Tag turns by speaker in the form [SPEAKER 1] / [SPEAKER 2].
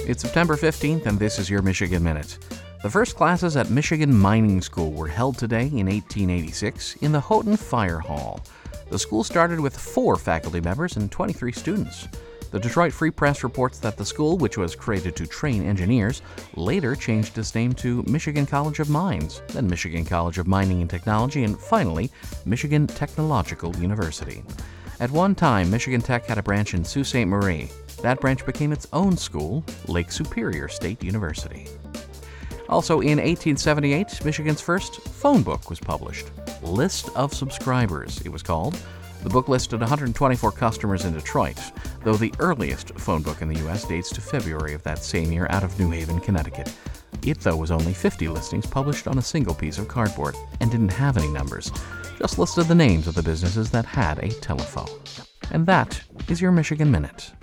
[SPEAKER 1] It's September 15th, and this is your Michigan Minute. The first classes at Michigan Mining School were held today in 1886 in the Houghton Fire Hall. The school started with 4 faculty members and 23 students. The Detroit Free Press reports that the school, which was created to train engineers, later changed its name to Michigan College of Mines, then Michigan College of Mining and Technology, and finally, Michigan Technological University. At one time, Michigan Tech had a branch in Sault Ste. Marie. That branch became its own school, Lake Superior State University. Also, in 1878, Michigan's first phone book was published. List of Subscribers, it was called. The book listed 124 customers in Detroit, though the earliest phone book in the U.S. dates to February of that same year out of New Haven, Connecticut. It, though, was only 50 listings published on a single piece of cardboard and didn't have any numbers, just listed the names of the businesses that had a telephone. And that is your Michigan Minute.